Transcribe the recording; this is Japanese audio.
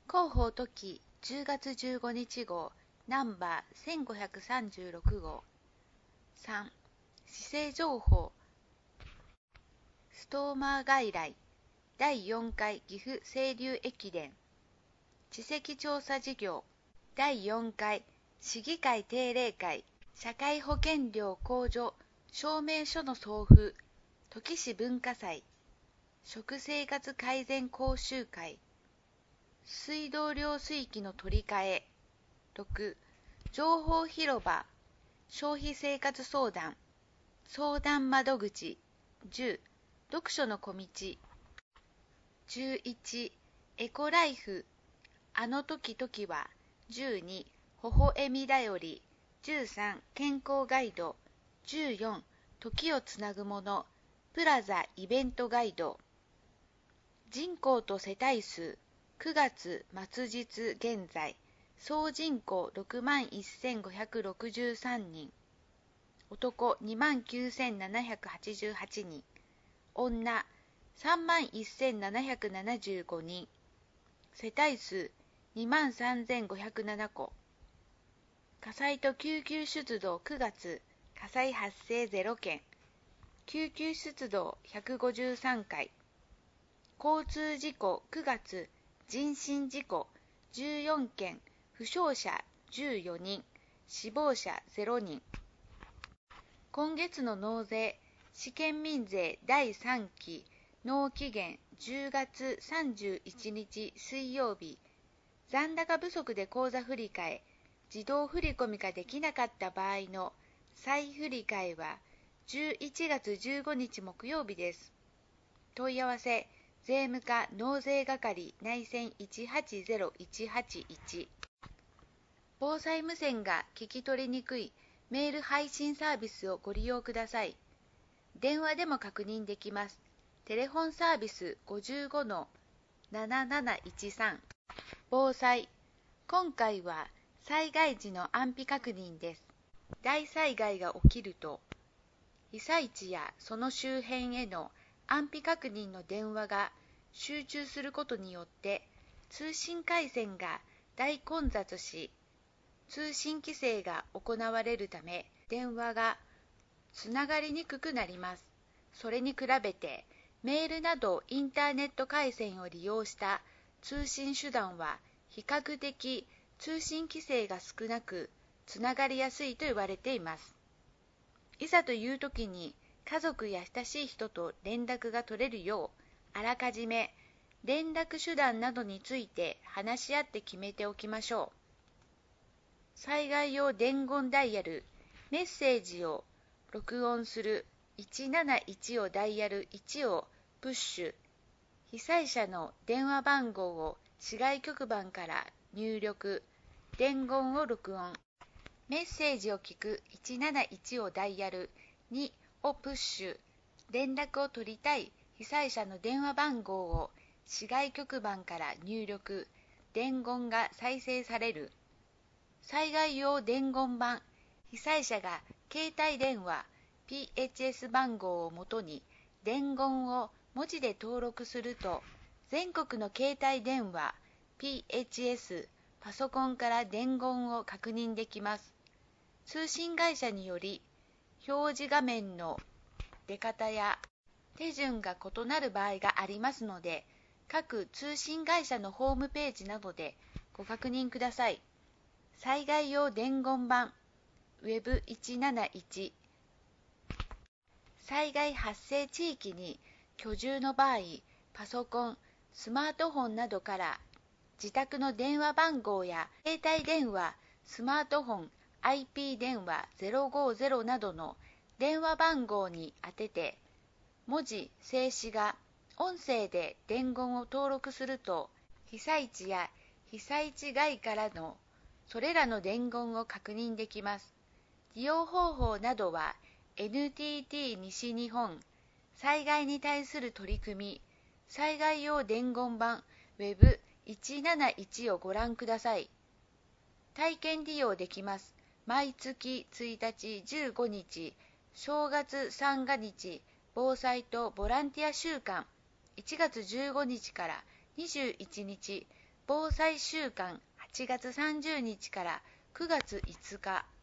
広報トキ10月15日号ナンバー1536号3市政情報ストーマー外来第4回岐阜清流駅伝地籍調査事業第4回市議会定例会社会保険料控除証明書の送付土岐市文化祭食生活改善講習会水道料水器の取り替え6情報広場消費生活相談相談窓口10読書の小道11エコライフあの時々は12微笑みだより13健康ガイド14時をつなぐものプラザイベントガイド人口と世帯数9月末日現在総人口61,563人男29,788人女31,775人世帯数23,507戸火災と救急出動9月火災発生0件救急出動153回交通事故9月人身事故14件負傷者14人死亡者0人今月の納税試験民税第3期納期限10月31日水曜日残高不足で口座振替自動振込ができなかった場合の再振替は11月15日木曜日です。問い合わせ税務課納税係内線180-181防災無線が聞き取りにくいメール配信サービスをご利用ください。電話でも確認できます。テレフォンサービス 55-7713 防災今回は災害時の安否確認です。大災害が起きると被災地やその周辺への安否確認の電話が集中することによって通信回線が大混雑し通信規制が行われるため電話がつながりにくくなります。それに比べてメールなどインターネット回線を利用した通信手段は比較的通信規制が少なくつながりやすいと言われています。いざという時に家族や親しい人と連絡が取れるようあらかじめ連絡手段などについて話し合って決めておきましょう。災害用伝言ダイヤルメッセージを録音する171をダイヤル1をプッシュ被災者の電話番号を市外局番から入力伝言を録音メッセージを聞く171をダイヤル2をプッシュ連絡を取りたい被災者の電話番号を市外局番から入力伝言が再生される災害用伝言板被災者が携帯電話 PHS 番号をもとに伝言を文字で登録すると全国の携帯電話 PHS パソコンから伝言を確認できます。通信会社により表示画面の出方や手順が異なる場合がありますので各通信会社のホームページなどでご確認ください。災害用伝言板 Web171 災害発生地域に居住の場合パソコン、スマートフォンなどから自宅の電話番号や携帯電話、スマートフォン、IP 電話050などの電話番号に当てて文字、静止画、音声で伝言を登録すると被災地や被災地外からのそれらの伝言を確認できます。利用方法などは NTT 西日本災害に対する取り組み災害用伝言板 Web171 をご覧ください。体験利用できます。毎月1日15日正月三が日防災とボランティア週間1月15日から21日防災週間8月30日から9月5日